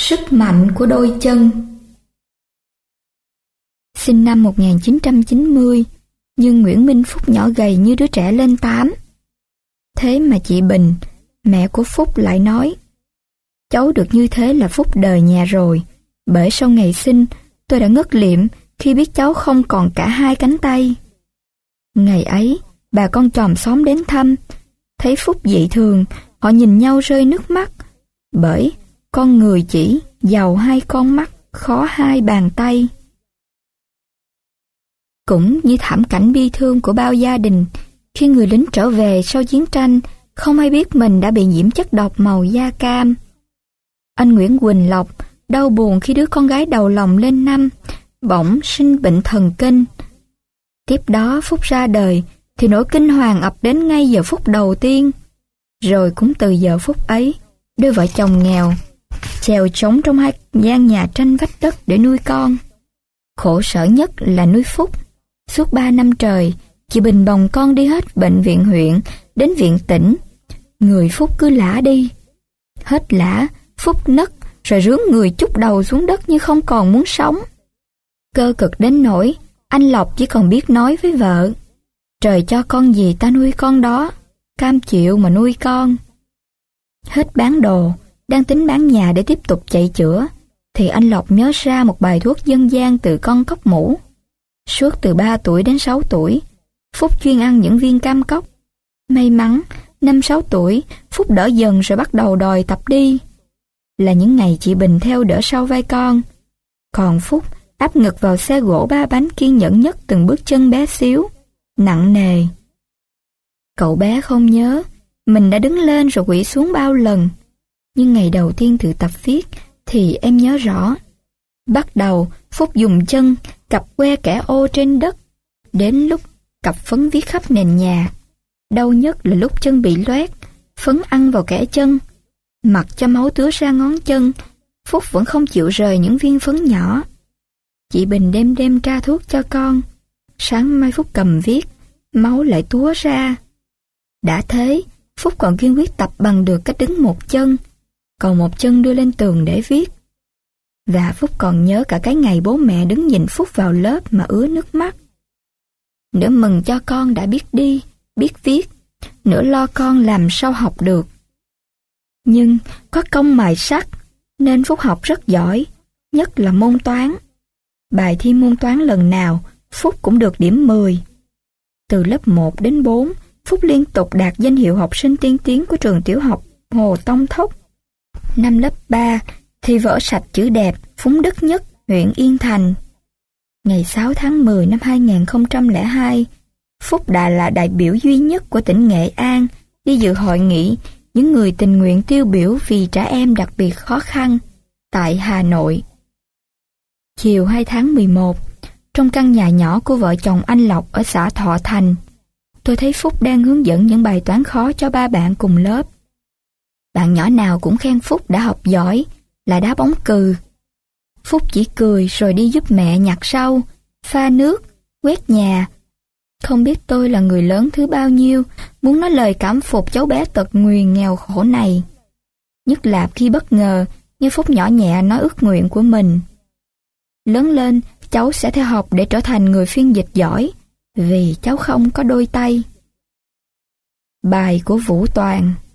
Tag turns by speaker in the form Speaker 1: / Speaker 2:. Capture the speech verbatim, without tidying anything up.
Speaker 1: Sức mạnh của đôi chân. Sinh năm một nghìn chín trăm chín mươi, nhưng Nguyễn Minh Phúc nhỏ gầy như đứa trẻ lên tám. Thế mà chị Bình, mẹ của Phúc lại nói, cháu được như thế là phúc đời nhà rồi, bởi sau ngày sinh tôi đã ngất liệm khi biết cháu không còn cả hai cánh tay. Ngày ấy, bà con chòm xóm đến thăm, thấy Phúc dị thường, họ nhìn nhau rơi nước mắt, bởi con người chỉ giàu hai con mắt, khó hai bàn tay. Cũng như thảm cảnh bi thương của bao gia đình, khi người lính trở về sau chiến tranh, không ai biết mình đã bị nhiễm chất độc màu da cam. Anh Nguyễn Quỳnh Lộc đau buồn khi đứa con gái đầu lòng lên năm, bỗng sinh bệnh thần kinh. Tiếp đó Phúc ra đời, thì nỗi kinh hoàng ập đến ngay giờ phút đầu tiên. Rồi cũng từ giờ phút ấy, đôi vợ chồng nghèo chèo trống trong hai gian nhà tranh vách đất để nuôi con. Khổ sở nhất là nuôi Phúc. Suốt ba năm trời, chị Bình bồng con đi hết bệnh viện huyện đến viện tỉnh. Người Phúc cứ lả đi. Hết lả, Phúc nấc rồi rướn người chúc đầu xuống đất như không còn muốn sống. Cơ cực đến nỗi anh Lộc chỉ còn biết nói với vợ, trời cho con gì ta nuôi con đó, cam chịu mà nuôi con. Hết bán đồ, đang tính bán nhà để tiếp tục chạy chữa, thì anh Lộc nhớ ra một bài thuốc dân gian từ con cóc mũ. Suốt từ ba tuổi đến sáu tuổi, Phúc chuyên ăn những viên cam cóc. May mắn, năm sáu tuổi, Phúc đỡ dần rồi bắt đầu đòi tập đi. Là những ngày chị Bình theo đỡ sau vai con. Còn Phúc áp ngực vào xe gỗ ba bánh kiên nhẫn nhất từng bước chân bé xíu, nặng nề. Cậu bé không nhớ mình đã đứng lên rồi quỵ xuống bao lần. Nhưng ngày đầu tiên tự tập viết thì em nhớ rõ. Bắt đầu Phúc dùng chân cặp que kẻ ô trên đất. Đến lúc cặp phấn viết khắp nền nhà. Đau nhất là lúc chân bị loét, phấn ăn vào kẻ chân. Mặc cho máu tứa ra ngón chân, Phúc vẫn không chịu rời những viên phấn nhỏ. Chị Bình đêm đêm tra thuốc cho con. Sáng mai Phúc cầm viết, máu lại túa ra. Đã thế, Phúc còn kiên quyết tập bằng được cách đứng một chân, còn một chân đưa lên tường để viết. Và Phúc còn nhớ cả cái ngày bố mẹ đứng nhìn Phúc vào lớp mà ứa nước mắt. Nửa mừng cho con đã biết đi, biết viết, nửa lo con làm sao học được. Nhưng có công mài sắt nên Phúc học rất giỏi, nhất là môn toán. Bài thi môn toán lần nào Phúc cũng được điểm mười. Từ lớp một đến bốn, Phúc liên tục đạt danh hiệu học sinh tiên tiến của trường tiểu học Hồ Tông Thốc. Năm lớp ba thì vỡ sạch chữ đẹp phúng đức nhất huyện Yên Thành. Ngày sáu tháng mười năm hai nghìn không trăm lẻ hai, Phúc đã là đại biểu duy nhất của tỉnh Nghệ An đi dự hội nghị những người tình nguyện tiêu biểu vì trẻ em đặc biệt khó khăn tại Hà Nội. Chiều hai tháng mười một, trong căn nhà nhỏ của vợ chồng anh Lộc ở xã Thọ Thành, tôi thấy Phúc đang hướng dẫn những bài toán khó cho ba bạn cùng lớp. Bạn nhỏ nào cũng khen Phúc đã học giỏi, là đá bóng cừ. Phúc chỉ cười rồi đi giúp mẹ nhặt rau, pha nước, quét nhà. Không biết tôi là người lớn thứ bao nhiêu muốn nói lời cảm phục cháu bé tật nguyền nghèo khổ này. Nhất là khi bất ngờ như Phúc nhỏ nhẹ nói ước nguyện của mình. Lớn lên, cháu sẽ theo học để trở thành người phiên dịch giỏi, vì cháu không có đôi tay. Bài của Vũ Toàn.